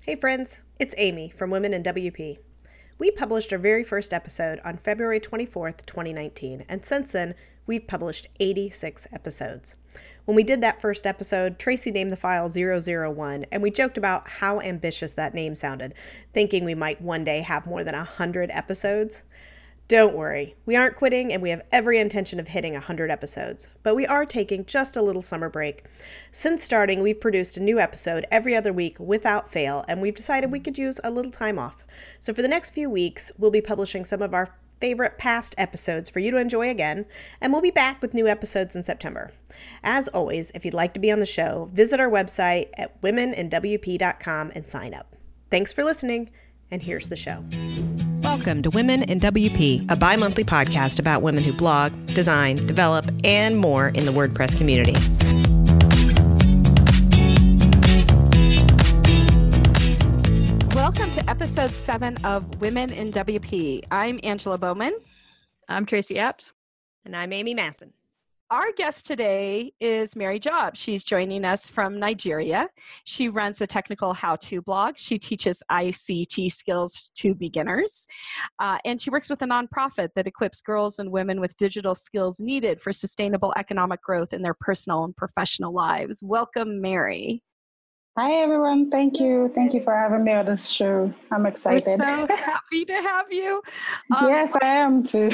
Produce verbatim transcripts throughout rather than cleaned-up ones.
Hey friends, it's Amy from Women in W P. We published our very first episode on February twenty-fourth, twenty nineteen, and since then, we've published eighty-six episodes. When we did that first episode, Tracy named the file zero zero one, and we joked about how ambitious that name sounded, thinking we might one day have more than one hundred episodes. Don't worry, we aren't quitting and we have every intention of hitting one hundred episodes, but we are taking just a little summer break. Since starting, we've produced a new episode every other week without fail, and we've decided we could use a little time off. So for the next few weeks, we'll be publishing some of our favorite past episodes for you to enjoy again, and we'll be back with new episodes in September. As always, if you'd like to be on the show, visit our website at women in w p dot com and sign up. Thanks for listening, and here's the show. Welcome to Women in W P, a bi-monthly podcast about women who blog, design, develop, and more in the WordPress community. Welcome to episode seven of Women in W P. I'm Angela Bowman. I'm Tracy Epps. And I'm Amy Masson. Our guest today is Mary Job. She's joining us from Nigeria. She runs a technical how-to blog. She teaches I C T skills to beginners. Uh, and she works with a nonprofit that equips girls and women with digital skills needed for sustainable economic growth in their personal and professional lives. Welcome, Mary. Hi, everyone. Thank you. Thank you for having me on this show. I'm excited. We're so happy to have you. Um, yes, I am too.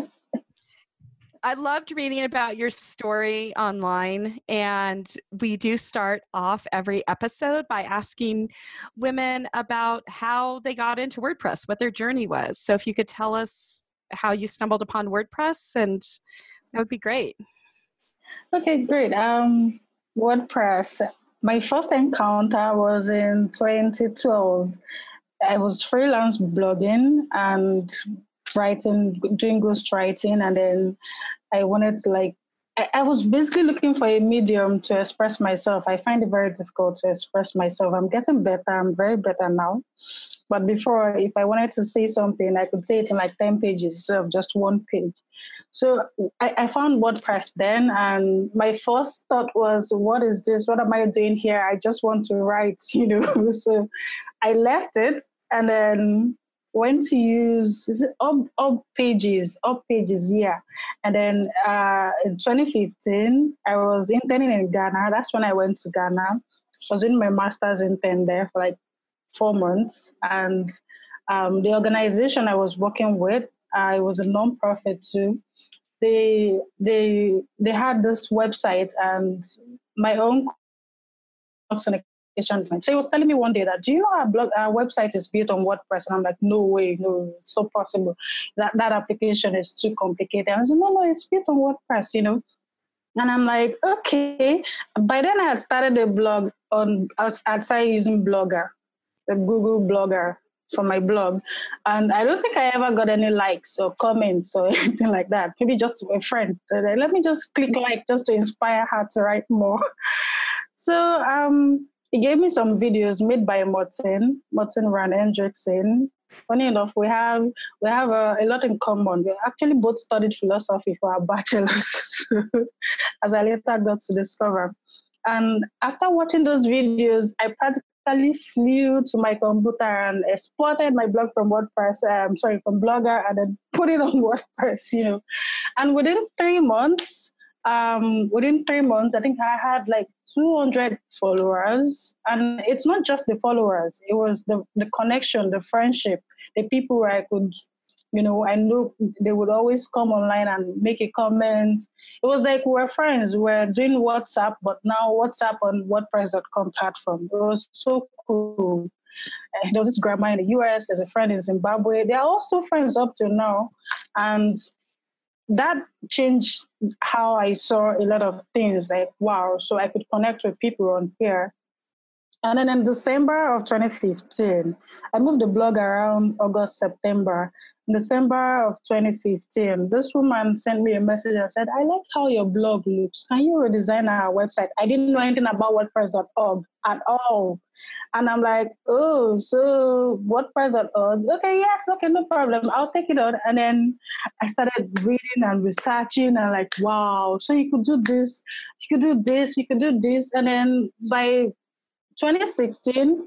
I loved reading about your story online, and we do start off every episode by asking women about how they got into WordPress, what their journey was. So if you could tell us how you stumbled upon WordPress, and that would be great. Okay, great. Um, WordPress, my first encounter was in twenty twelve. I was freelance blogging and writing, doing ghostwriting, and then I wanted to like, I, I was basically looking for a medium to express myself. I find it very difficult to express myself. I'm getting better. I'm very better now. But before, if I wanted to say something, I could say it in like ten pages instead of just one page. So I, I found WordPress then, and my first thought was, what is this? What am I doing here? I just want to write, you know. So I left it and then went to use is it up up pages up pages yeah and then uh in twenty fifteen I was interning in Ghana. That's when I went to Ghana. I was in my master's intern there for like four months, and um the organization I was working with, uh, it was a non-profit too. They they they had this website, and my own so he was telling me one day that, do you know our blog, our website is built on WordPress? And I'm like, no way, no, it's so possible. That that application is too complicated. And I said, no, no, it's built on WordPress, you know. And I'm like, okay. By then I had started a blog on, I was I started using Blogger, the Google Blogger for my blog. And I don't think I ever got any likes or comments or anything like that. Maybe just a friend. Let me just click like just to inspire her to write more. So, um, he gave me some videos made by Martin, Martin Rand Hendrickson. Funny enough, we have we have a, a lot in common. We actually both studied philosophy for our bachelors, as I later got to discover. And after watching those videos, I practically flew to my computer and exported my blog from WordPress, um, sorry, from Blogger, and then put it on WordPress, you know. And within three months, Um, within three months, I think I had like two hundred followers. And it's not just the followers. It was the, the connection, the friendship, the people where I could, you know, I know they would always come online and make a comment. It was like we were friends. We were doing WhatsApp, but now WhatsApp on WordPress dot com platform. It was so cool. And there was this grandma in the U S, there's a friend in Zimbabwe. They are also friends up till now. And that changed how I saw a lot of things, like, wow, so I could connect with people on here. And then in December of twenty fifteen, I moved the blog around August, September. In December of twenty fifteen, this woman sent me a message and said, I like how your blog looks. Can you redesign our website? I didn't know anything about WordPress dot org at all. And I'm like, oh, so WordPress dot org? Okay, yes, okay, no problem. I'll take it on. And then I started reading and researching and like, wow, so you could do this, you could do this, you could do this. And then by twenty sixteen,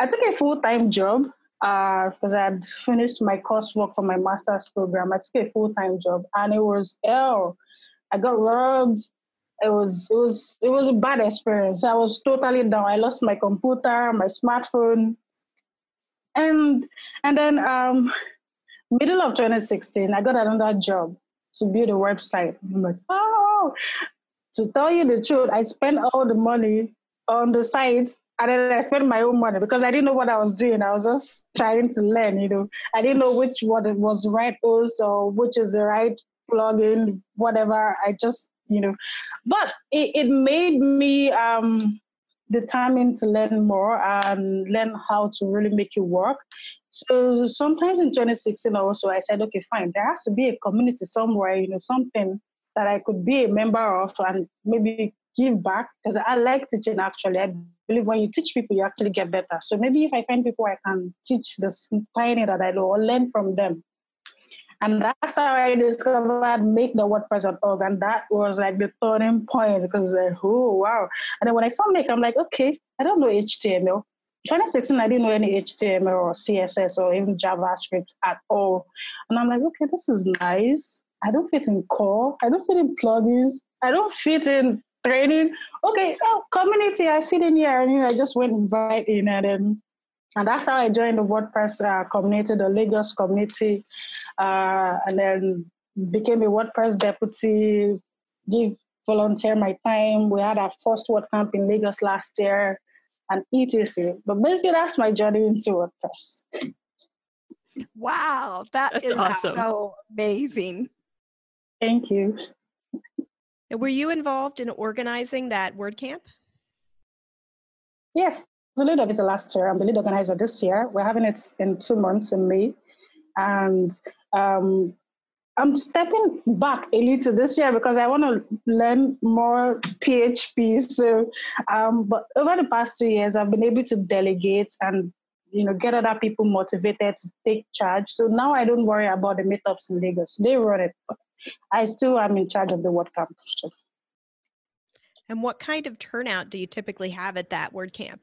I took a full-time job because I had finished my coursework for my master's program. I took a full-time job, and it was hell. I got robbed. It was it was it was a bad experience. I was totally down. I lost my computer, my smartphone, and and then um, middle of twenty sixteen, I got another job to build a website. I'm like, oh, to tell you the truth, I spent all the money on the site, and then I spent my own money because I didn't know what I was doing. I was just trying to learn, you know. I didn't know which one was the right host or which is the right plugin, whatever. I just, you know, but it, it made me um, determined to learn more and learn how to really make it work. So sometimes in twenty sixteen also, I said, okay, fine, there has to be a community somewhere, you know, something that I could be a member of and maybe give back, because I like teaching actually. I believe when you teach people, you actually get better. So maybe if I find people I can teach this tiny that I know or learn from them. And that's how I discovered Make the WordPress dot org. And that was like the turning point because like, oh, wow. And then when I saw Make, I'm like, okay, I don't know H T M L. twenty sixteen, I didn't know any H T M L or C S S or even JavaScript at all. And I'm like, okay, this is nice. I don't fit in core. I don't fit in plugins. I don't fit in training. Okay, oh, community, I fit in here. And you know, I just went right in and then, and that's how I joined the WordPress uh, community, the Lagos community, uh, and then became a WordPress deputy, give volunteer my time. We had our first WordCamp in Lagos last year, and et cetera. But basically, that's my journey into WordPress. Wow, that That's is awesome. so amazing. Thank you. And were you involved in organizing that WordCamp? Yes, I was the lead organizer last year. I'm the lead organizer this year. We're having it in two months in May. And um, I'm stepping back a little this year because I want to learn more P H P. So, um, but over the past two years, I've been able to delegate and, you know, get other people motivated to take charge. So now I don't worry about the meetups in Lagos. They run it. I still am in charge of the WordCamp. And what kind of turnout do you typically have at that WordCamp?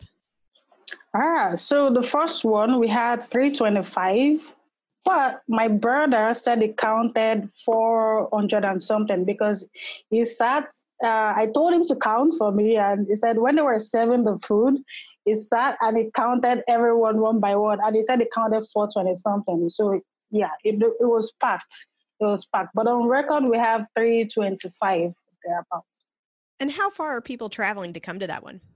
Ah, so the first one, we had three twenty-five, but my brother said it counted four hundred and something because he sat, uh, I told him to count for me, and he said when they were serving the food, he sat and he counted everyone one by one, and he said it counted four twenty something. So yeah, it, it was packed. It was packed. But on record, we have three twenty-five thereabouts. And how far are people traveling to come to that one?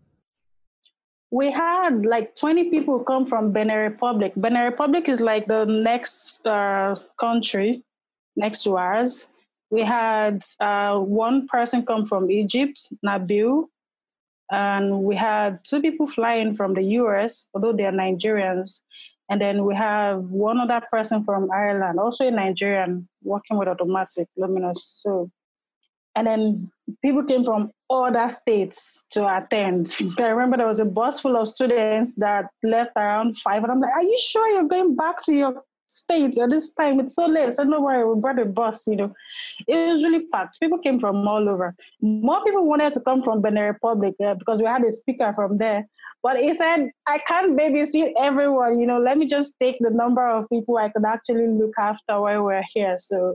We had like twenty people come from Benin Republic. Benin Republic is like the next uh, country next to ours. We had uh, one person come from Egypt, Nabil, and we had two people flying from the U S, although they are Nigerians. And then we have one other person from Ireland, also a Nigerian, working with Automatic Luminous. So, and then people came from other states to attend. I remember there was a bus full of students that left around five. And I'm like, are you sure you're going back to your state at this time? It's so late. I said, no worry, we brought a bus, you know. It was really packed. People came from all over. More people wanted to come from Benin Republic uh, because we had a speaker from there. But he said, I can't babysit everyone, you know, let me just take the number of people I could actually look after while we're here. So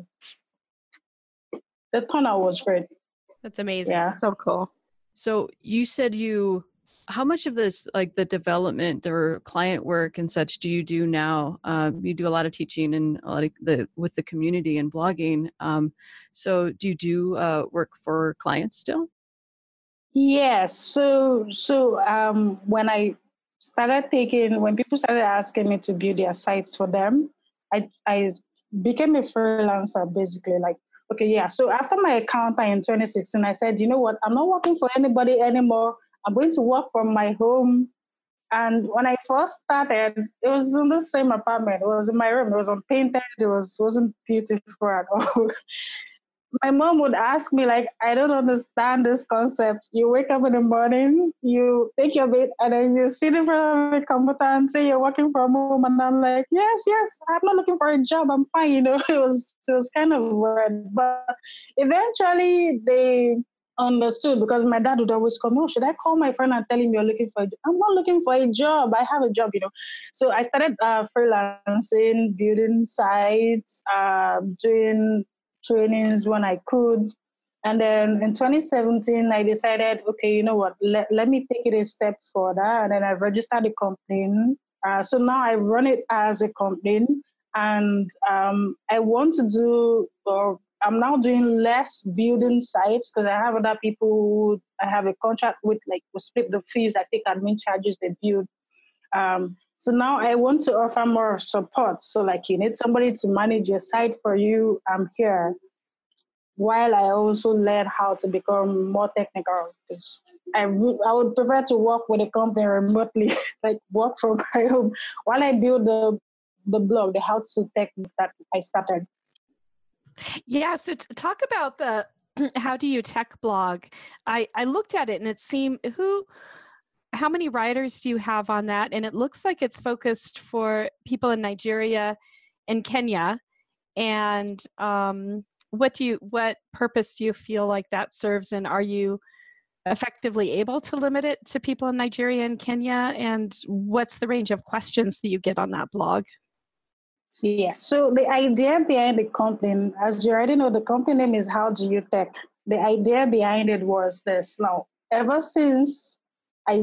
the turnout was great. That's amazing. Yeah. So cool. So you said you, how much of this, like the development or client work and such, do you do now? Um, you do a lot of teaching and a lot of the with the community and blogging. Um, so do you do uh, work for clients still? Yes. So so um, when I started taking, when people started asking me to build their sites for them, I I became a freelancer basically. Like, okay, yeah. So after my encounter in twenty sixteen, I said, you know what? I'm not working for anybody anymore. I'm going to work from my home. And when I first started, it was in the same apartment. It was in my room. It was unpainted. It was wasn't beautiful at all. My mom would ask me, like, I don't understand this concept. You wake up in the morning, you take your bed, and then you sit in front of the computer and say you're working from home. And I'm like, yes, yes, I'm not looking for a job. I'm fine. You know, it was it was kind of weird. But eventually, they understood because my dad would always come, oh, should I call my friend and tell him you're looking for a job? I'm not looking for a job. I have a job, you know. So I started uh, freelancing, building sites, uh, doing trainings when I could. And then in twenty seventeen, I decided, okay, you know what, let, let me take it a step further. And then I registered the company. Uh, so now I run it as a company. And um, I want to do, or I'm now doing less building sites because I have other people who I have a contract with, like we split the fees, I take admin charges, they build. Um, so now I want to offer more support. So like you need somebody to manage your site for you, I'm here. While I also learn how to become more technical. Because I, re- I would prefer to work with a company remotely, like work from my home, while I do the the blog, the how to tech that I started. Yeah, so t- talk about the How Do You Tech blog. I, I looked at it and it seemed, who, how many writers do you have on that? And it looks like it's focused for people in Nigeria and Kenya. And um, what do you, what purpose do you feel like that serves? And are you effectively able to limit it to people in Nigeria and Kenya? And what's the range of questions that you get on that blog? Yes. So the idea behind the company, as you already know, the company name is How Do You Tech. The idea behind it was this. Now, ever since I,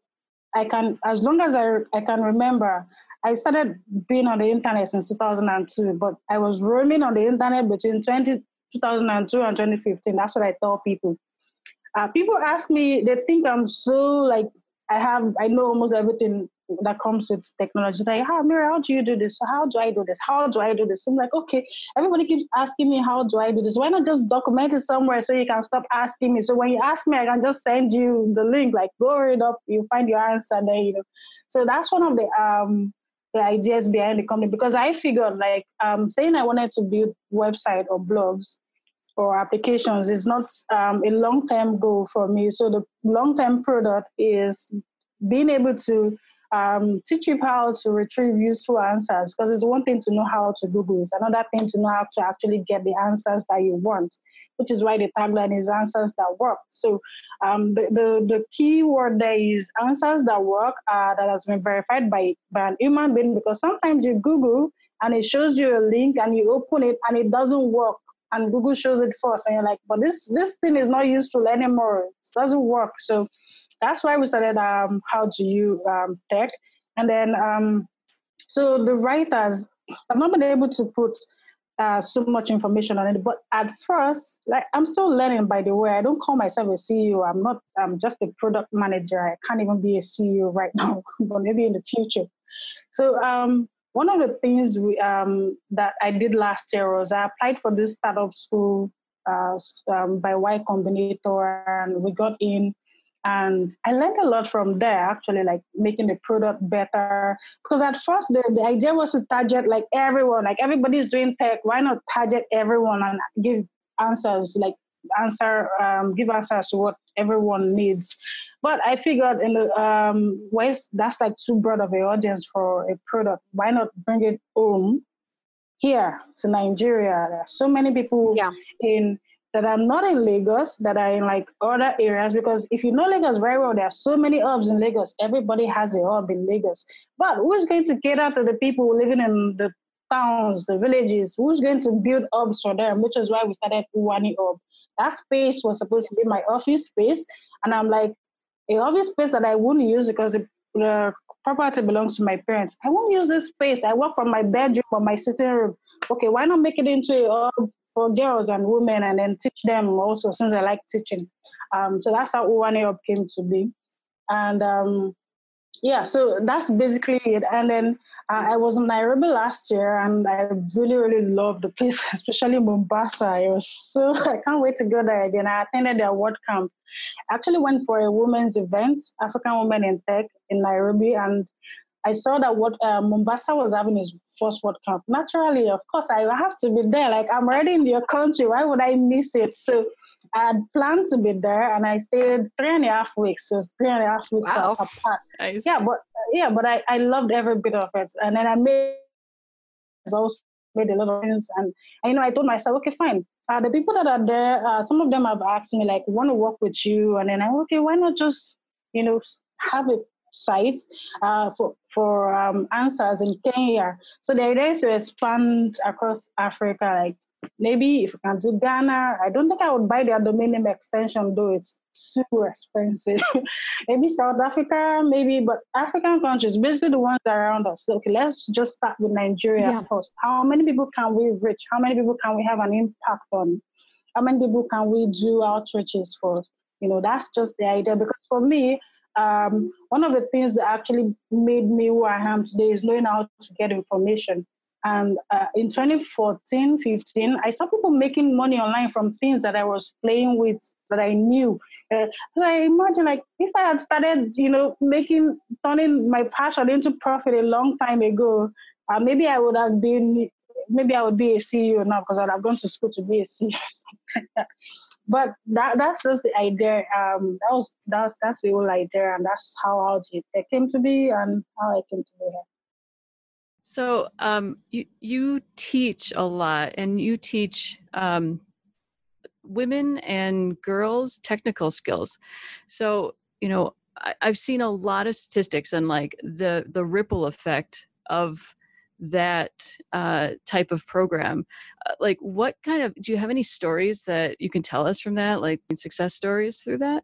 I can, as long as I, I can remember, I started being on the internet since two thousand two, but I was roaming on the internet between twenty, two thousand two and twenty fifteen. That's what I tell people. Uh, people ask me, they think I'm so like, I have, I know almost everything that comes with technology. Like, ah, Mary, how do you do this? How do I do this? How do I do this? I'm like, okay, everybody keeps asking me, how do I do this? Why not just document it somewhere so you can stop asking me? So when you ask me, I can just send you the link, like go read up, you find your answer there, you know. So that's one of the um the ideas behind the company, because I figured like um saying I wanted to build website or blogs or applications is not um, a long-term goal for me. So the long-term product is being able to um, teach you how to retrieve useful answers, because it's one thing to know how to Google, it's another thing to know how to actually get the answers that you want, which is why the tagline is answers that work. So um, the, the, the key word there is answers that work, uh, that has been verified by, by an human being, because sometimes you Google and it shows you a link and you open it and it doesn't work. And Google shows it first, and you're like, but this this thing is not useful anymore. It doesn't work. So that's why we started um, How Do You um, Tech. And then, um, so the writers, I've not been able to put uh, so much information on it. But at first, like I'm still learning, by the way. I don't call myself a C E O. I'm not, I'm just a product manager. I can't even be a C E O right now, but maybe in the future. So, um, one of the things we, um, that I did last year was I applied for this startup school uh, um, by Y Combinator, and we got in. And I learned a lot from there, actually, like making the product better. Because at first, the, the idea was to target like everyone, like everybody's doing tech. Why not target everyone and give answers, like answer, um, give answers to what everyone needs. But I figured in the um, ways that's like too broad of an audience for a product. Why not bring it home here to Nigeria? There are so many people yeah. in that are not in Lagos, that are in like other areas. Because if you know Lagos very well, there are so many hubs in Lagos. Everybody has a hub in Lagos. But who's going to cater to the people living in the towns, the villages? Who's going to build hubs for them? Which is why we started Uwani Hub. That space was supposed to be my office space. And I'm like, a office space that I wouldn't use because the, the property belongs to my parents. I won't use this space. I work from my bedroom or my sitting room. Okay, why not make it into a hub for girls and women and then teach them also, since I like teaching. Um, so that's how Uwani Hub came to be. And um, yeah, so that's basically it. And then uh, I was in Nairobi last year, and I really, really loved the place, especially Mombasa. It was so, I can't wait to go there again. I attended their word camp. I actually went for a women's event, African Women in Tech in Nairobi, and I saw that what uh, Mombasa was having his first word camp. Naturally, of course, I have to be there. Like, I'm already in your country. Why would I miss it? So I had planned to be there, and I stayed three and a half weeks. So it's three and a half weeks wow. apart. Nice. Yeah, but yeah, but I, I loved every bit of it. And then I made also made a lot of things. And, and you know, I told myself, okay, fine. Uh, the people that are there, uh, some of them have asked me, like, want to work with you. And then I, okay, why not just, you know, have a site uh, for, for um, answers in Kenya. So the idea is to expand across Africa, like maybe if you can do Ghana. I don't think I would buy their domain name extension, though it's super expensive. Maybe South Africa, maybe, but African countries, basically the ones around us. So, okay, let's just start with Nigeria yeah. first. How many people can we reach? How many people can we have an impact on? How many people can we do outreaches for? You know, that's just the idea. Because for me, um, one of the things that actually made me who I am today is knowing how to get information. And uh, in twenty fourteen, fifteen, I saw people making money online from things that I was playing with that I knew. Uh, so I imagine, like, if I had started, you know, making, turning my passion into profit a long time ago, uh, maybe I would have been, maybe I would be a C E O now because I'd have gone to school to be a C E O. But that that's just the idea. Um, that was that's that's the whole idea, and that's how how it came to be, and how I came to be here. So um, you you teach a lot, and you teach um, women and girls technical skills. So you know, I, I've seen a lot of statistics and like the the ripple effect of that uh, type of program. Uh, like, what kind of, do you have any stories that you can tell us from that, like success stories through that?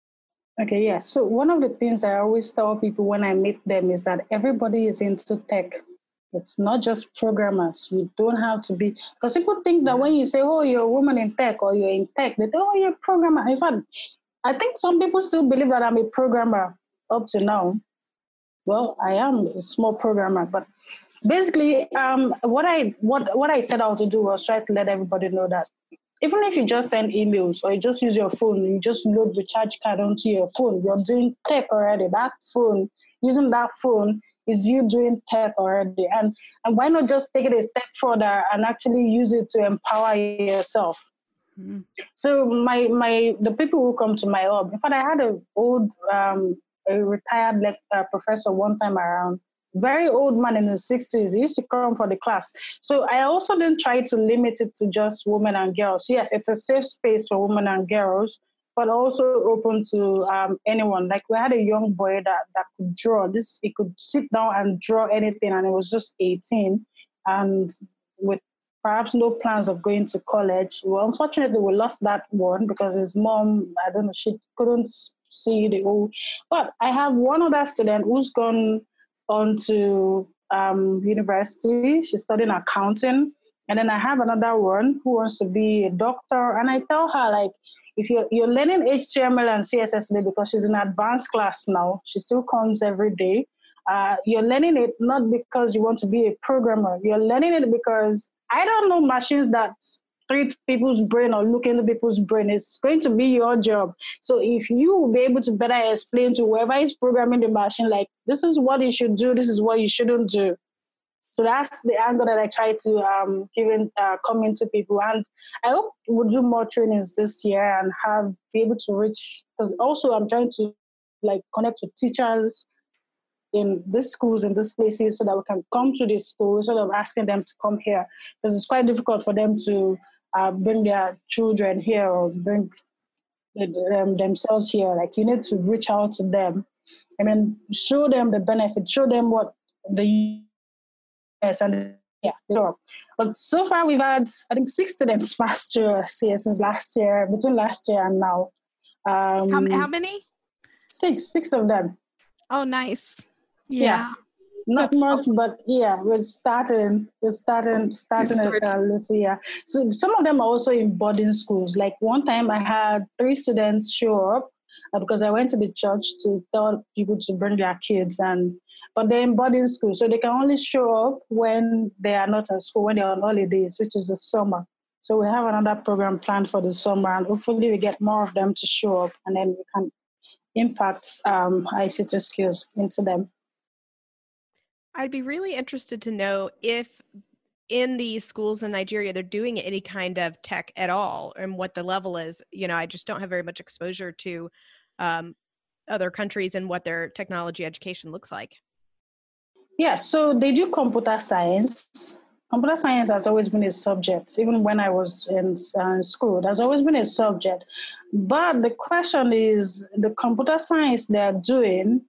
Okay, yeah. So one of the things I always tell people when I meet them is that everybody is into tech. It's not just programmers. You don't have to be, because people think that when you say, oh, you're a woman in tech or you're in tech, they think, oh, you're a programmer. In fact, I think some people still believe that I'm a programmer up to now. Well, I am a small programmer, but basically, um, what I what what I set out to do was try to let everybody know that even if you just send emails or you just use your phone, you just load the recharge card onto your phone, you're doing tech already. That phone, using that phone is you doing tech already. And, and why not just take it a step further and actually use it to empower yourself? Mm-hmm. So my my the people who come to my hub, in fact, I had an old, um, a retired like, uh, professor one time around, very old man in his sixties. He used to come for the class. So I also didn't try to limit it to just women and girls. Yes, it's a safe space for women and girls, but also open to um, anyone. Like we had a young boy that, that could draw. This he could sit down and draw anything, and he was just eighteen, and with perhaps no plans of going to college. Well, unfortunately, we lost that one because his mom, I don't know, she couldn't see the whole. But I have one other student who's gone on to um, university. She's studying accounting. And then I have another one who wants to be a doctor. And I tell her, like, if you're, you're learning H T M L and C S S today because she's in advanced class now, she still comes every day. Uh, you're learning it not because you want to be a programmer. You're learning it because I don't know machines that treat people's brain or look into people's brain. It's going to be your job. So if you will be able to better explain to whoever is programming the machine, like, this is what you should do, this is what you shouldn't do. So that's the angle that I try to um, give in, uh, come into people. And I hope we'll do more trainings this year and have be able to reach, because also I'm trying to like connect with teachers in these schools, in these places, so that we can come to these schools instead of asking them to come here. Because it's quite difficult for them to uh, bring their children here or bring um, themselves here. Like, you need to reach out to them and then show them the benefit, show them what the yes, and yeah, sure. But so far we've had, I think, six students pass through C S since last year, between last year and now. Um, how, how many? Six, six of them. Oh, nice. Yeah. yeah. Not That's much, awesome. But yeah, we're starting, we're starting, starting a uh, little, yeah. So some of them are also in boarding schools. Like one time I had three students show up uh, because I went to the church to tell people to bring their kids, and but they're in boarding school, so they can only show up when they are not at school, when they're on holidays, which is the summer. So we have another program planned for the summer, and hopefully we get more of them to show up, and then we can impact um, I C T skills into them. I'd be really interested to know if in these schools in Nigeria, they're doing any kind of tech at all and what the level is. You know, I just don't have very much exposure to um, other countries and what their technology education looks like. Yeah, so they do computer science, computer science has always been a subject, even when I was in uh, school. There's always been a subject. But the question is, the computer science they're doing,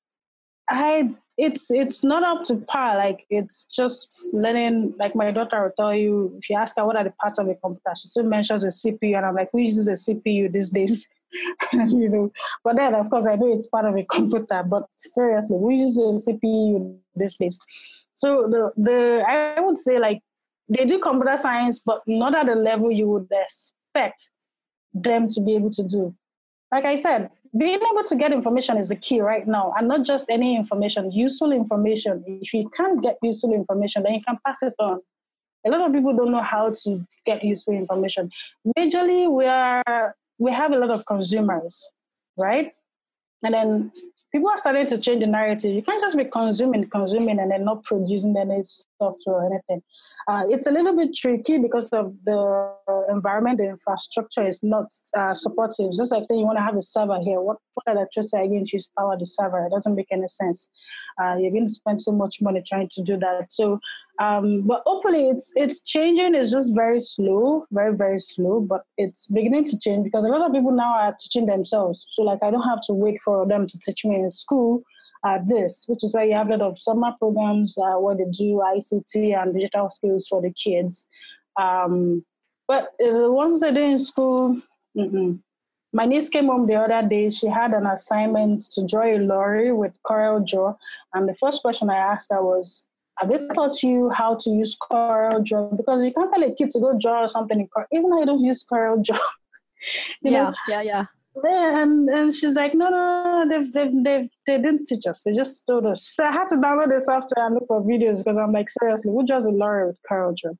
I it's it's not up to par. Like it's just learning. Like my daughter will tell you, if you ask her what are the parts of a computer, she still mentions a C P U, and I'm like, who uses a C P U these days? you know. But then, of course, I know it's part of a computer. But seriously, who uses a C P U these days? So the the I would say like they do computer science, but not at the level you would expect them to be able to do. Like I said, being able to get information is the key right now, and not just any information, useful information. If you can't get useful information, then you can pass it on. A lot of people don't know how to get useful information. Majorly, we are we have a lot of consumers, right? And then people are starting to change the narrative. You can't just be consuming, consuming, and then not producing any software or anything. Uh, it's a little bit tricky because of the environment, the infrastructure is not uh, supportive. It's just like saying you want to have a server here. What, what electricity are you going to use to power the server? It doesn't make any sense. Uh, you're going to spend so much money trying to do that. So, um, but hopefully it's it's changing. It's just very slow, very, very slow, but it's beginning to change because a lot of people now are teaching themselves. So like I don't have to wait for them to teach me in school. Uh, this, which is why you have a lot of summer programs uh, where they do I C T and digital skills for the kids. Um, but uh, the ones they do in school, mm-mm. My niece came home the other day. She had an assignment to draw a lorry with Corel Draw. And the first question I asked her was, have they taught you how to use Corel Draw? Because you can't tell a kid to go draw something in Corel, even though I don't use Corel Draw. you yeah, know? yeah, yeah. And and she's like, no, no, no, they they they they didn't teach us. They just told us. So I had to download the software and look for videos because I'm like, seriously, who draws a lorry with Corel Draw?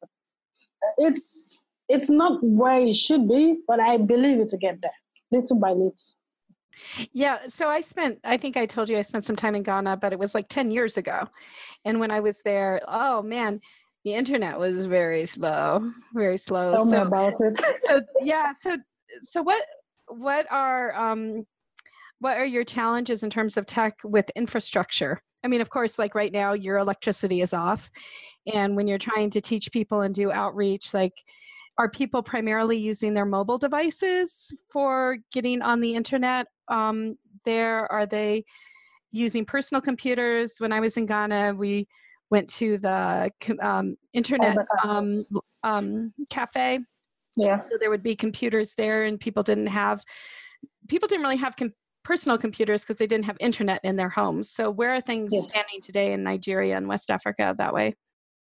It's it's not where it should be, but I believe it to get there, little by little. Yeah, so I spent, I think I told you I spent some time in Ghana, but it was like ten years ago. And when I was there, oh man, the internet was very slow, very slow. Tell so, me about it. so yeah, so so what what are um what are your challenges in terms of tech with infrastructure? I mean, of course, like right now, your electricity is off. And when you're trying to teach people and do outreach, like, are people primarily using their mobile devices for getting on the internet? Um, there, are they using personal computers? When I was in Ghana, we went to the um, internet um, um, cafe. Yeah. So there would be computers there, and people didn't have people didn't really have com- personal computers because they didn't have internet in their homes. So where are things Yes. standing today in Nigeria and West Africa that way?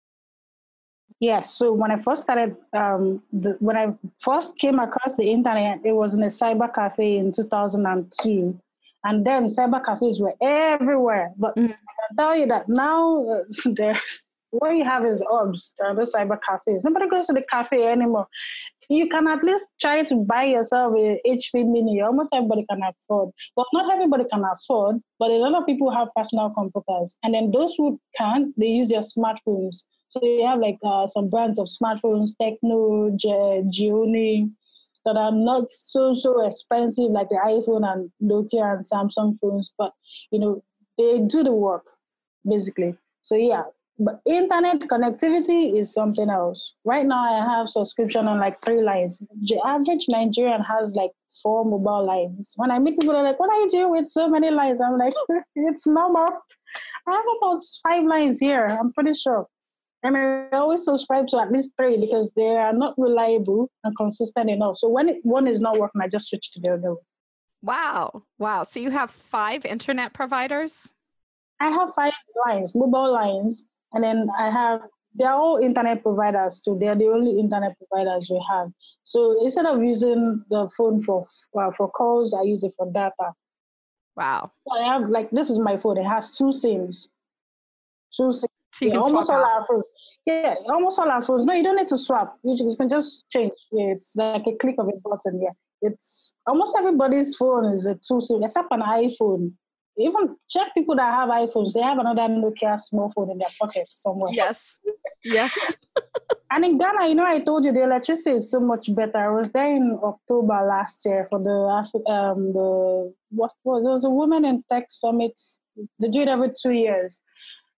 Yes. So when I first started, um, the, when I first came across the internet, it was in a cyber cafe in two thousand two. And then cyber cafes were everywhere. But mm-hmm. I can tell you that now, uh, there, what you have is hubs. There are no cyber cafes. Nobody goes to the cafe anymore. You can at least try to buy yourself a H P Mini. Almost everybody can afford. But not everybody can afford. But a lot of people have personal computers. And then those who can't, they use their smartphones. So you have like uh, some brands of smartphones, Tecno, G- Gioni, that are not so, so expensive like the iPhone and Nokia and Samsung phones. But, you know, they do the work, basically. So, yeah. But internet connectivity is something else. Right now, I have subscription on like three lines. The average Nigerian has like four mobile lines. When I meet people, they're like, what are you doing with so many lines? I'm like, it's normal. I have about five lines here, I'm pretty sure. And I always subscribe to at least three because they are not reliable and consistent enough. So when it, one is not working, I just switch to the other one. Wow. Wow. So you have five internet providers? I have five lines, mobile lines. And then I have, they're all internet providers too. They're the only internet providers we have. So instead of using the phone for uh, for calls, I use it for data. Wow. So I have, like, this is my phone. It has two SIMs. Two SIMs. So you yeah, can almost swap all out. our phones. Yeah, almost all our phones. No, you don't need to swap. You can just change. Yeah, it's like a click of a button. Yeah, it's almost everybody's phone is a two SIM, except an iPhone. Even check people that have iPhones. They have another Nokia small phone in their pocket somewhere. Yes. Yes. And in Ghana, you know, I told you the electricity is so much better. I was there in October last year for the um the what was there was a Women in Tech Summit. They do it every two years.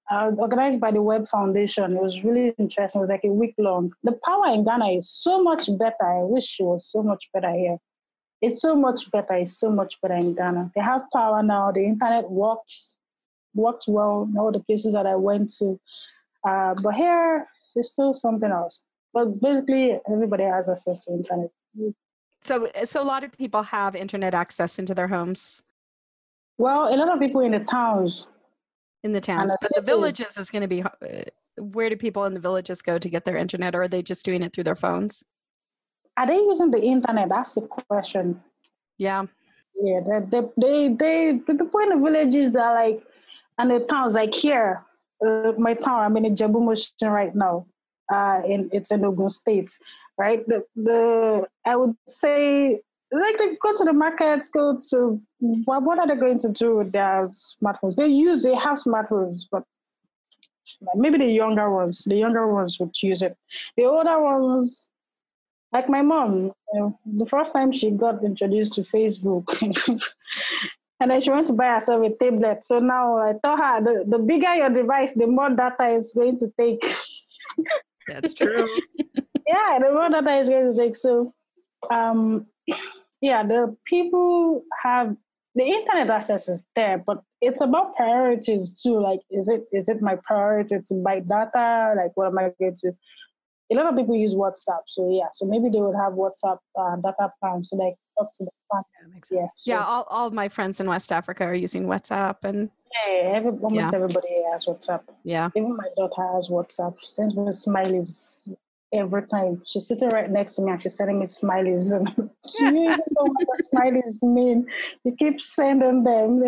uh, organized by the Web Foundation. It was really interesting. It was like a week long. The power in Ghana is so much better. I wish it was so much better here. It's so much better. It's so much better in Ghana. They have power now. The internet works, worked well in all the places that I went to. Uh, but here, it's still something else. But basically, everybody has access to internet. So, so a lot of people have internet access into their homes. Well, a lot of people in the towns. In the towns, the but cities. The villages is going to be, uh, where do people in the villages go to get their internet, or are they just doing it through their phones? Are they using the internet? That's the question. Yeah. Yeah, they, they, they, they the people in the villages are like, and the towns, like here, uh, my town, I'm in Ijebu-Motion right now. Uh, in it's in Ogun State, right? The, the I would say, like, they go to the market, go to, what, what are they going to do with their smartphones? They use, they have smartphones, but maybe the younger ones, the younger ones would use it. The older ones, like my mom, you know, the first time she got introduced to Facebook, and then she went to buy herself a tablet. So now I tell her, the, the bigger your device, the more data it's going to take. That's true. Yeah, the more data is going to take. So, um, yeah, the people have the internet access is there, but it's about priorities too. Like, is it is it my priority to buy data? Like, what am I going to? A lot of people use WhatsApp, so yeah. So maybe they would have WhatsApp uh, data plans, so like up to the plan. Yeah, makes sense. Yeah, so, Yeah, all, all of my friends in West Africa are using WhatsApp, and yeah, every, almost Yeah. everybody has WhatsApp. yeah, Even my daughter has WhatsApp. She sends me smileys every time. She's sitting right next to me and she's sending me smileys. And she even know what the smileys mean. You keep sending them.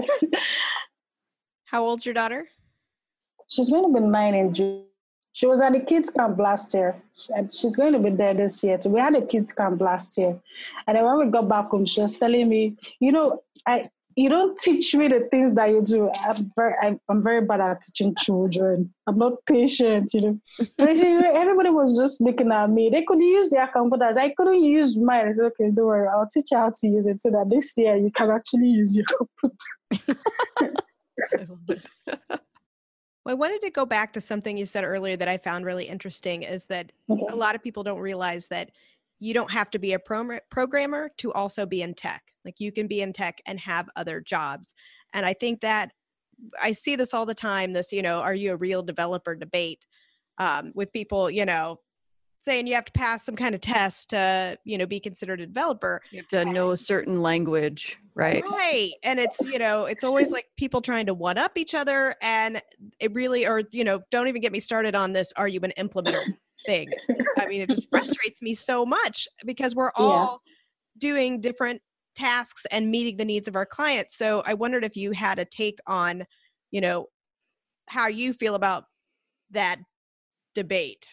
How old's your daughter? She's going to be nine in June. She was at the kids camp last year. And she's going to be there this year too. We had a kids camp last year. And then when we got back home, she was telling me, you know, I you don't teach me the things that you do. I'm very, I'm, I'm very bad at teaching children. I'm not patient, you know. And she, everybody was just looking at me. They could use their computers. I couldn't use mine. I said, okay, don't worry. I'll teach you how to use it so that this year you can actually use your computer. I love it. Well, I wanted to go back to something you said earlier that I found really interesting, is that Okay. a lot of people don't realize that you don't have to be a pro- programmer to also be in tech. Like, you can be in tech and have other jobs. And I think that I see this all the time, this, you know, are you a real developer debate um, with people, you know, saying you have to pass some kind of test to, you know, be considered a developer. You have to know a certain language, right? Right. And it's, you know, it's always like people trying to one up each other. And it really, or, you know, don't even get me started on this, are you an implementer thing? I mean, it just frustrates me so much because we're all doing different tasks and meeting the needs of our clients. So I wondered if you had a take on, you know, how you feel about that debate.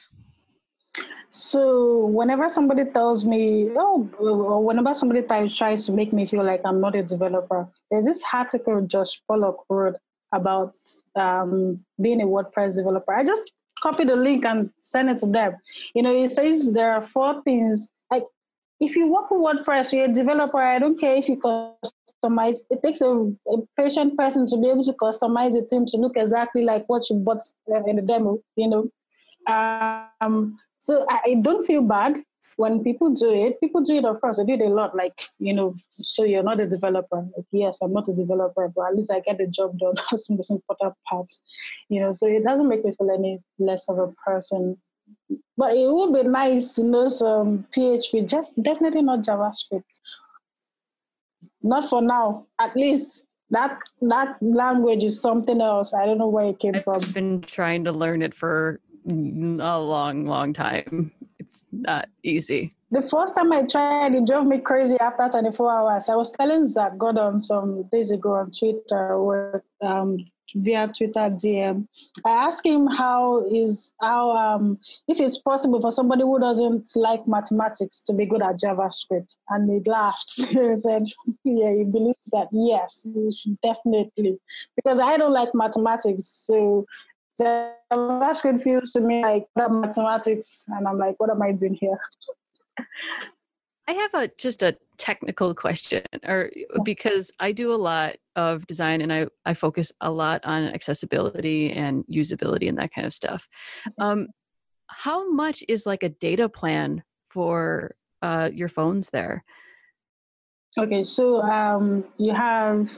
So whenever somebody tells me, oh, or whenever somebody tries, tries to make me feel like I'm not a developer, there's this article Josh Pollock wrote about um, being a WordPress developer. I just copy the link and send it to them. You know, it says there are four things. Like, if you work with WordPress, you're a developer, I don't care if you customize. It takes a, a patient person to be able to customize the theme to look exactly like what you bought in the demo, you know. Um, so I, I don't feel bad when people do it. People do it, of course. They do it a lot. Like, you know, so you're not a developer. Like, yes, I'm not a developer, but at least I get the job done. That's the most important part. You know, so it doesn't make me feel any less of a person. But it would be nice to know some P H P, just definitely not JavaScript. Not for now, at least. That that language is something else. I don't know where it came I've from. been trying to learn it for a long, long time. It's not easy. The first time I tried, it drove me crazy after twenty-four hours. I was telling Zach Gordon some days ago on Twitter, or, um, via Twitter D M. I asked him how is how um if it's possible for somebody who doesn't like mathematics to be good at JavaScript, and he laughed. He said, "Yeah, he believes that yes, you should definitely, because I don't like mathematics, so." JavaScript feels to me like mathematics, and I'm like, what am I doing here? I have a just a technical question, or because I do a lot of design and I, I focus a lot on accessibility and usability and that kind of stuff. Um, how much is like a data plan for uh, your phones there? Okay, so um, you have,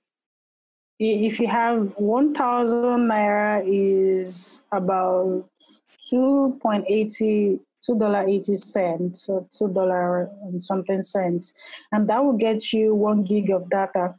if you have one thousand naira is about two point eighty two dollar eighty cents or two dollar and something cents, and that will get you one gig of data.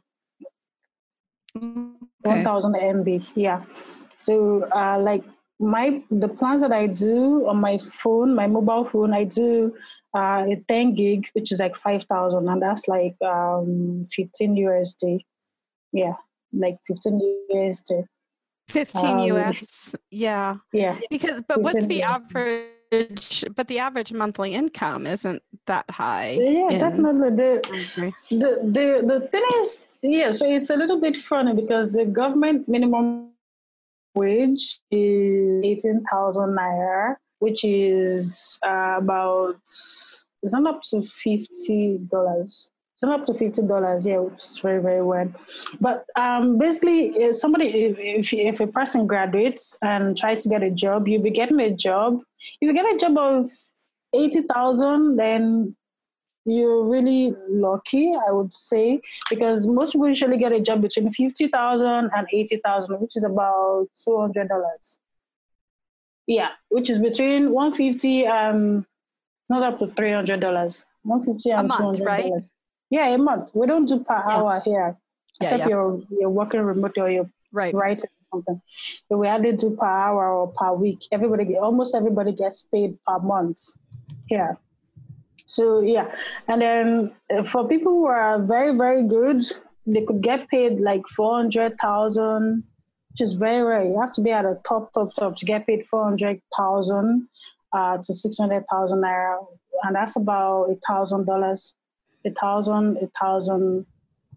Okay. one thousand M B, yeah. So uh, like my the plans that I do on my phone, my mobile phone, I do uh, a ten gig, which is like five thousand, and that's like um, fifteen U S D. Yeah, like fifteen U S D. fifteen Um, U S, yeah. Yeah. Because, but what's the U S D. average, but the average monthly income isn't that high. Yeah, in definitely. The, Nigeria. the the the thing is, yeah, so it's a little bit funny because the government minimum wage is eighteen thousand naira, which is uh, about, it's not up to fifty dollars. It's not up to fifty dollars, yeah, which is very, very well. But um, basically, if somebody, if, if, if a person graduates and tries to get a job, you'll be getting a job. If you get a job of eighty thousand, then you're really lucky, I would say, because most people usually get a job between fifty thousand and eighty thousand, which is about two hundred dollars. Yeah, which is between one hundred fifty and not up to three hundred dollars. one hundred fifty and month, two hundred dollars. right? Yeah, a month. We don't do per Yeah. hour here, Yeah, except yeah. you're you're working remotely or you're Right. writing something. So we either do per hour or per week. Everybody, almost everybody gets paid per month here. So yeah, and then uh, for people who are very, very good, they could get paid like four hundred thousand, which is very rare. You have to be at a top, top, top to get paid four hundred thousand uh, to six hundred thousand naira, and that's about a thousand dollars, a thousand, a thousand,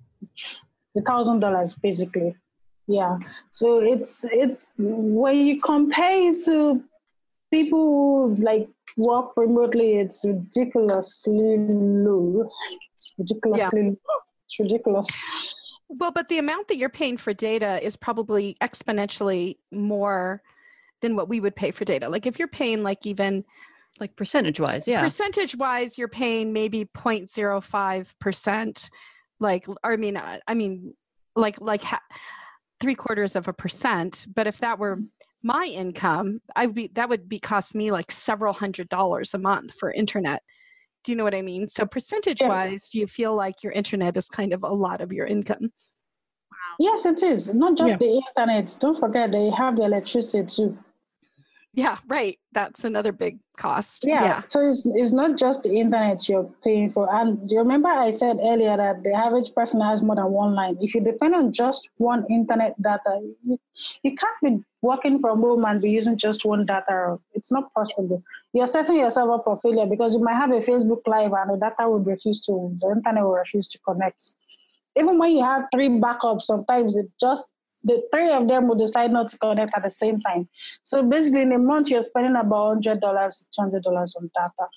a thousand dollars basically. Yeah. So it's it's when you compare it to people who like work remotely, it's ridiculously low. It's ridiculously Yeah. low. It's ridiculous. Well, but the amount that you're paying for data is probably exponentially more than what we would pay for data. Like if you're paying like even Like percentage wise, yeah. percentage wise, you're paying maybe zero point zero five percent. Like, or I mean, uh, I mean, like like ha- three quarters of a percent. But if that were my income, I'd be that would be cost me like several hundred dollars a month for internet. Do you know what I mean? So percentage wise, do you feel like your internet is kind of a lot of your income? Yes, it is. Not just Yeah. the internet. Don't forget they have the electricity too. Yeah, right. That's another big cost. Yeah. Yeah. So it's it's not just the internet you're paying for. And do you remember I said earlier that the average person has more than one line? If you depend on just one internet data, you, you can't be working from home and be using just one data. It's not possible. You're setting yourself up for failure because you might have a Facebook Live and the data will refuse to, the internet will refuse to connect. Even when you have three backups, sometimes it just, the three of them will decide not to connect at the same time. So basically in a month, you're spending about one hundred dollars, two hundred dollars on data.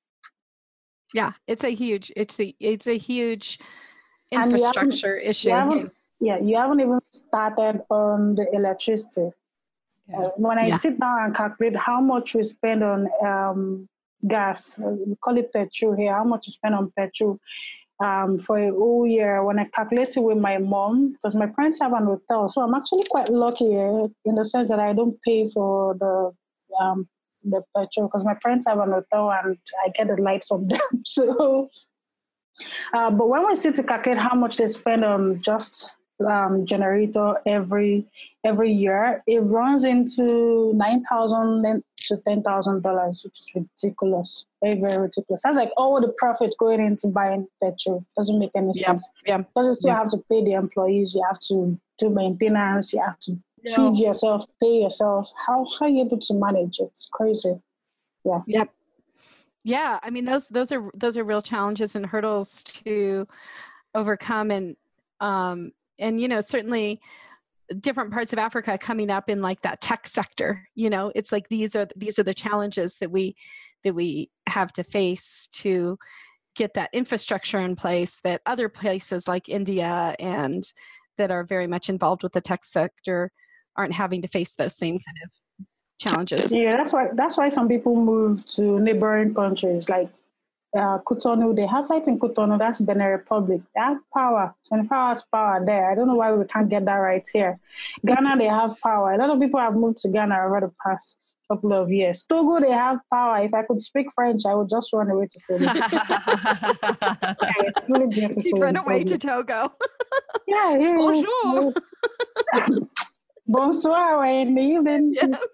Yeah, it's a huge, it's a, it's a huge And you haven't- infrastructure issue. You haven't, yeah, you haven't even started on the electricity. Yeah. Uh, when I Yeah. sit down and calculate how much we spend on um, gas, uh, we call it petrol here, how much we spend on petrol um, for a whole year, when I calculate it with my mom, because my parents have an hotel, so I'm actually quite lucky eh, in the sense that I don't pay for the um, the petrol because my parents have an hotel and I get the light from them. So, uh, but when we sit to calculate how much they spend on just um, generator every every year, it runs into nine thousand to ten thousand dollars, which is ridiculous, very very ridiculous. That's like all the profit going into buying petrol. Doesn't make any Yeah, sense. yeah. Because you still Yeah. have to pay the employees, you have to do maintenance, you have to Yeah. feed yourself, pay yourself. How how are you able to manage it? It's crazy. Yeah. Yep. Yeah, I mean those those are those are real challenges and hurdles to overcome, and um and you know certainly different parts of Africa coming up in like that tech sector. You know, it's like these are these are the challenges that we that we have to face to get that infrastructure in place that other places like India and that are very much involved with the tech sector aren't having to face those same kind of challenges. Yeah, that's why that's why some people move to neighboring countries like uh, Cotonou. They have lights in Cotonou. That's Benin Republic. They have power, twenty-four hours power there. I don't know why we can't get that right here. Ghana, they have power. A lot of people have moved to Ghana over the past couple of years. Togo, they have power. If I could speak French, I would just run away to Togo. Yeah, it's really beautiful. You'd run away to Togo. Yeah, yeah. Bonjour. Bonsoir, in the evening. Yes.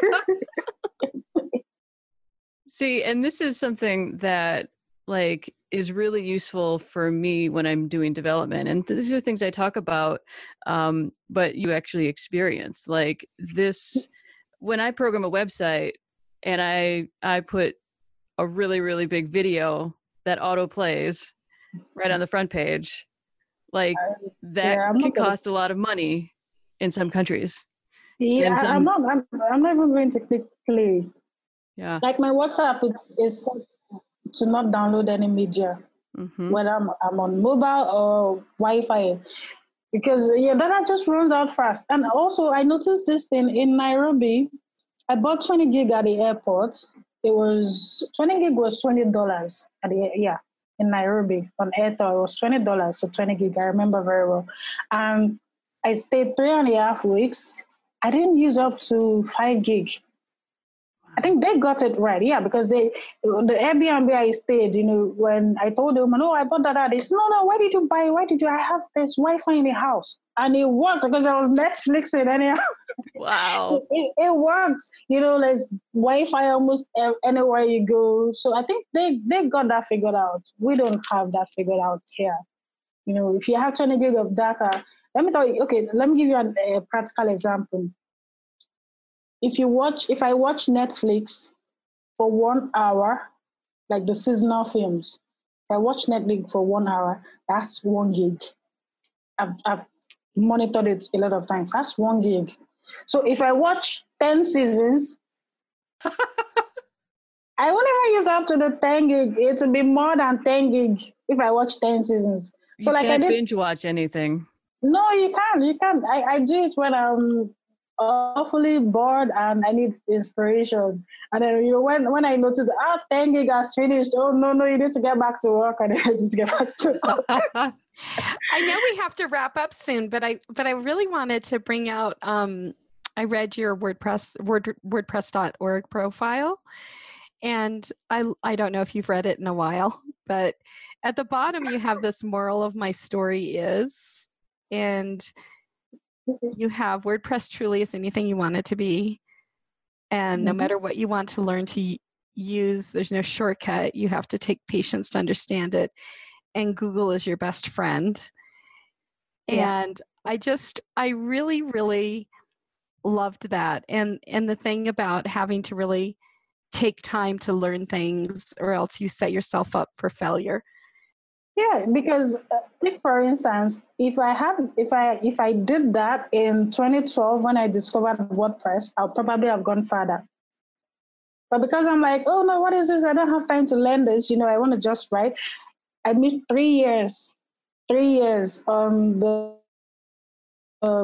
See, and this is something that like is really useful for me when I'm doing development. And these are things I talk about, um, but you actually experience. Like this, when I program a website and I I put a really, really big video that auto plays right on the front page, like that yeah, can cost a lot of money in some countries. Yeah, some, I'm not. I'm, I'm not even going to click play. Yeah. Like my WhatsApp, it's is set to not download any media, mm-hmm. whether I'm, I'm on mobile or Wi-Fi, because yeah, data just runs out fast. And also, I noticed this thing in Nairobi. I bought twenty gig at the airport. It was twenty gig was twenty dollars at the yeah in Nairobi on Airtel. It was twenty dollars, so twenty gig. I remember very well. Um. I stayed three and a half weeks. I didn't use up to five gig. I think they got it right, yeah, because they the Airbnb I stayed, you know, when I told them, no, I bought that, they said, no, no, why did you buy? Why did you? I have this Wi-Fi in the house, and it worked because I was Netflixing anyhow. Wow, it, it worked. You know, there's Wi-Fi almost anywhere you go. So I think they they got that figured out. We don't have that figured out here. You know, if you have twenty gig of data. Let me tell you, okay, let me give you an, a practical example. If you watch, if I watch Netflix for one hour, like the seasonal films, if I watch Netflix for one hour, that's one gig. I've, I've monitored it a lot of times. That's one gig. So if I watch ten seasons, I won't even use up to the ten gig. It will be more than ten gig if I watch ten seasons. So you like can't I did, binge watch anything. No, you can't. You can't. I, I do it when I'm awfully bored and I need inspiration. And then, you know, when, when I notice, ah, ten gig has finished. Oh, no, no, you need to get back to work. And then I just get back to work. I know we have to wrap up soon, but I but I really wanted to bring out, um, I read your WordPress, Word, WordPress dot org profile. And I, I don't know if you've read it in a while, but at the bottom you have this moral of my story is, and you have WordPress truly is anything you want it to be. And no matter what you want to learn to use, there's no shortcut. You have to take patience to understand it. And Google is your best friend. Yeah. And I just, I really, really loved that. And, and the thing about having to really take time to learn things or else you set yourself up for failure. Yeah, because uh, take for instance, if I had, if I if I did that in twenty twelve when I discovered WordPress, I'll probably have gone further. But because I'm like, oh no, what is this? I don't have time to learn this. You know, I want to just write. I missed three years, three years on the uh,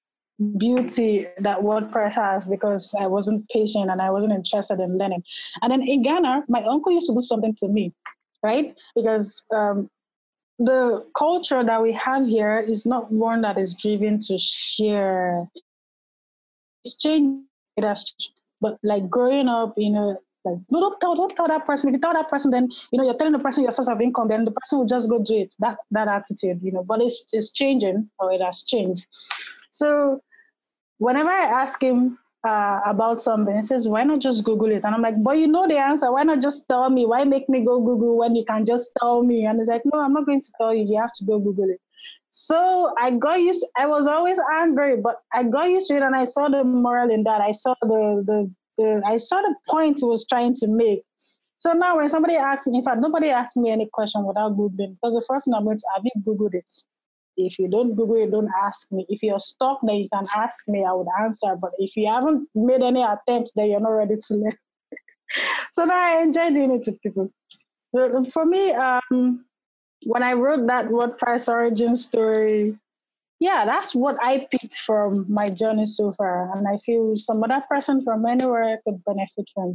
beauty that WordPress has because I wasn't patient and I wasn't interested in learning. And then in Ghana, my uncle used to do something to me, right? Because um, the culture that we have here is not one that is driven to share. It's changed. It has changed. But like growing up, you know, like, no, don't tell, don't tell that person. If you tell that person, then, you know, you're telling the person your source of income, then the person will just go do it. That that attitude, you know, but it's it's changing, or it has changed. So whenever I ask him uh, about something, he says, why not just Google it? And I'm like, but you know the answer. Why not just tell me? Why make me go Google when you can just tell me? And he's like, no, I'm not going to tell you. You have to go Google it. So I got used, I was always angry, but I got used to it and I saw the moral in that. I saw the, the, the I saw the point he was trying to make. So now when somebody asks me, in fact, nobody asks me any question without Googling, because the first thing I'm going to, have you Googled it? If you don't Google it, don't ask me. If you're stuck, then you can ask me, I would answer. But if you haven't made any attempts, then you're not ready to learn. So now I enjoy doing it to people. For me, um, when I wrote that WordPress origin story, yeah, that's what I picked from my journey so far. And I feel some other person from anywhere could benefit from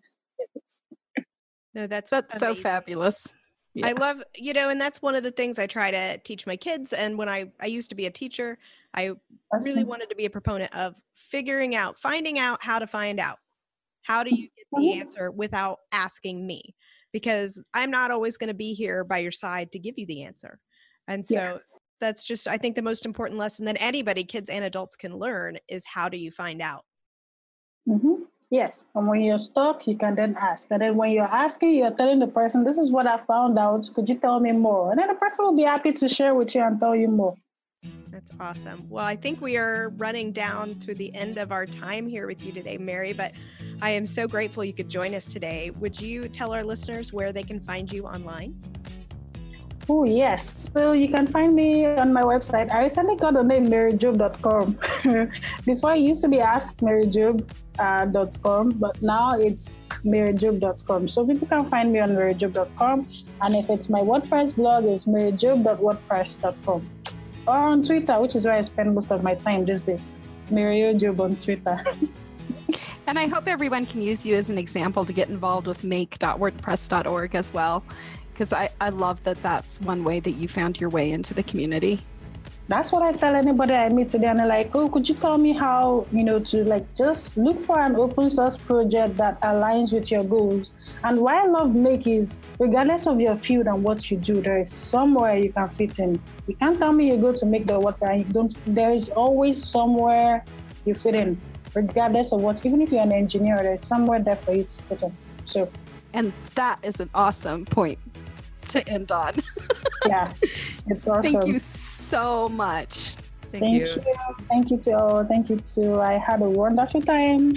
that. No, that's That's amazing. so fabulous. Yeah. I love, you know, and that's one of the things I try to teach my kids. And when I, I used to be a teacher, I awesome. really wanted to be a proponent of figuring out, finding out how to find out. How do you get the answer without asking me? Because I'm not always going to be here by your side to give you the answer. And so yeah. that's just, I think the most important lesson that anybody, kids and adults, can learn is how do you find out? Mm-hmm. Yes. And when you're stuck, you can then ask. And then when you're asking, you're telling the person, this is what I found out. Could you tell me more? And then the person will be happy to share with you and tell you more. That's awesome. Well, I think we are running down to the end of our time here with you today, Mary, but I am so grateful you could join us today. Would you tell our listeners where they can find you online? Oh, yes. So you can find me on my website. I recently got the name mary job dot com. Before it used to be ask mary job dot com, but now it's mary job dot com. So people can find me on mary job dot com. And if it's my WordPress blog, it's mary job dot wordpress dot com. Or on Twitter, which is where I spend most of my time these days. MaryJob on Twitter. And I hope everyone can use you as an example to get involved with make dot wordpress dot org as well. Because I, I love that that's one way that you found your way into the community. That's what I tell anybody I meet today. And they're like, oh, could you tell me how, you know, to like just look for an open source project that aligns with your goals. And why I love Make is, regardless of your field and what you do, there is somewhere you can fit in. You can't tell me you go to make the WordPress and you don't, there is always somewhere you fit in, regardless of what, even if you're an engineer, there's somewhere there for you to fit in. So, and that is an awesome point to end on. Yeah, it's awesome. Thank you so much. Thank, Thank you. you. Thank you to all. Thank you to, I had a wonderful time.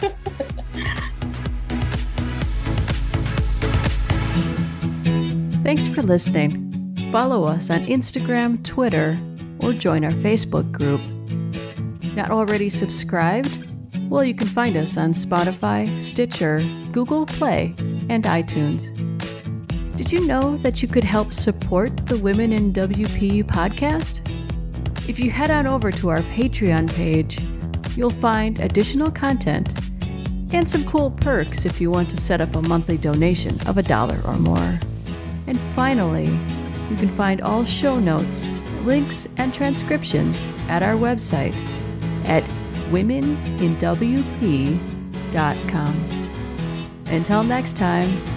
Thanks for listening. Follow us on Instagram, Twitter, or join our Facebook group. Not already subscribed? Well, you can find us on Spotify, Stitcher, Google Play, and iTunes. Did you know that you could help support the Women in W P podcast? If you head on over to our Patreon page, you'll find additional content and some cool perks if you want to set up a monthly donation of a dollar or more. And finally, you can find all show notes, links, and transcriptions at our website at women in w p dot com. Until next time.